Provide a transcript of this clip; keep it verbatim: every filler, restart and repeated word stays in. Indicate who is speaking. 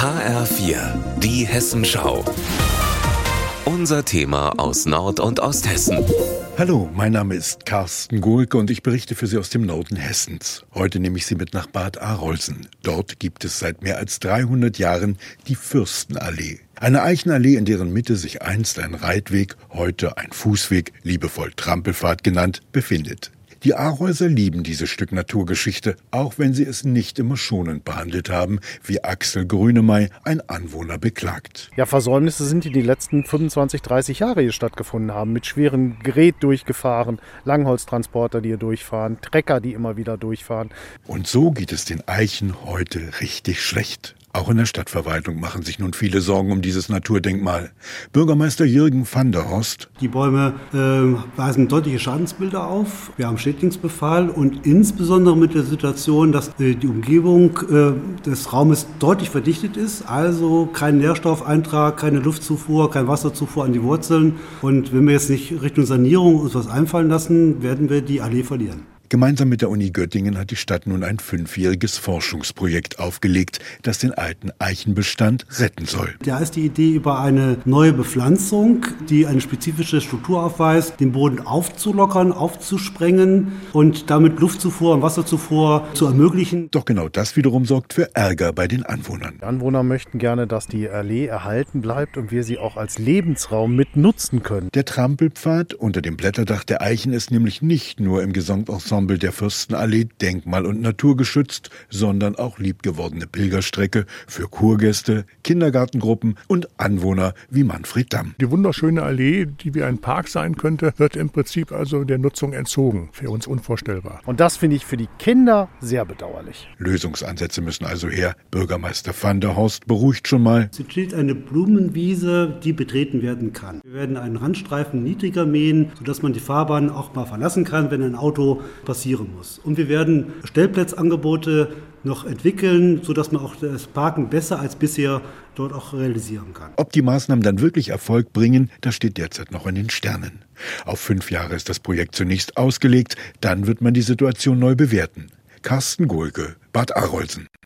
Speaker 1: H R vier, die Hessenschau. Unser Thema aus Nord- und Osthessen.
Speaker 2: Hallo, mein Name ist Carsten Gohlke und ich berichte für Sie aus dem Norden Hessens. Heute nehme ich Sie mit nach Bad Arolsen. Dort gibt es seit mehr als dreihundert Jahren die Fürstenallee. Eine Eichenallee, in deren Mitte sich einst ein Reitweg, heute ein Fußweg, liebevoll Trampelpfad genannt, befindet. Die Arolser lieben dieses Stück Naturgeschichte, auch wenn sie es nicht immer schonend behandelt haben, wie Axel Grünemey, ein Anwohner, beklagt.
Speaker 3: Ja, Versäumnisse sind, die die letzten fünfundzwanzig, dreißig Jahre hier stattgefunden haben, mit schweren Gerät durchgefahren, Langholztransporter, die hier durchfahren, Trecker, die immer wieder durchfahren.
Speaker 2: Und so geht es den Eichen heute richtig schlecht. Auch in der Stadtverwaltung machen sich nun viele Sorgen um dieses Naturdenkmal. Bürgermeister Jürgen van der Horst.
Speaker 4: Die Bäume äh, weisen deutliche Schadensbilder auf. Wir haben Schädlingsbefall und insbesondere mit der Situation, dass äh, die Umgebung äh, des Raumes deutlich verdichtet ist. Also kein Nährstoffeintrag, keine Luftzufuhr, kein Wasserzufuhr an die Wurzeln. Und wenn wir jetzt nicht Richtung Sanierung uns was einfallen lassen, werden wir die Allee verlieren.
Speaker 2: Gemeinsam mit der Uni Göttingen hat die Stadt nun ein fünfjähriges Forschungsprojekt aufgelegt, das den alten Eichenbestand retten soll.
Speaker 4: Da ist die Idee über eine neue Bepflanzung, die eine spezifische Struktur aufweist, den Boden aufzulockern, aufzusprengen und damit Luftzufuhr und Wasserzufuhr zu ermöglichen.
Speaker 2: Doch genau das wiederum sorgt für Ärger bei den Anwohnern.
Speaker 3: Die Anwohner möchten gerne, dass die Allee erhalten bleibt und wir sie auch als Lebensraum mit nutzen können.
Speaker 2: Der Trampelpfad unter dem Blätterdach der Eichen ist nämlich nicht nur im Gesamtensemble der Fürstenallee denkmal- und naturgeschützt, sondern auch liebgewordene Pilgerstrecke für Kurgäste, Kindergartengruppen und Anwohner wie Manfred Damm.
Speaker 5: Die wunderschöne Allee, die wie ein Park sein könnte, wird im Prinzip also der Nutzung entzogen. Für uns unvorstellbar.
Speaker 3: Und das finde ich für die Kinder sehr bedauerlich.
Speaker 2: Lösungsansätze müssen also her. Bürgermeister van der Horst beruhigt schon mal.
Speaker 4: Es entsteht eine Blumenwiese, die betreten werden kann. Wir werden einen Randstreifen niedriger mähen, sodass man die Fahrbahn auch mal verlassen kann, wenn ein Auto passieren muss. Und wir werden Stellplatzangebote noch entwickeln, sodass man auch das Parken besser als bisher dort auch realisieren kann.
Speaker 2: Ob die Maßnahmen dann wirklich Erfolg bringen, das steht derzeit noch in den Sternen. Auf fünf Jahre ist das Projekt zunächst ausgelegt, dann wird man die Situation neu bewerten. Carsten Gohlke, Bad Arolsen.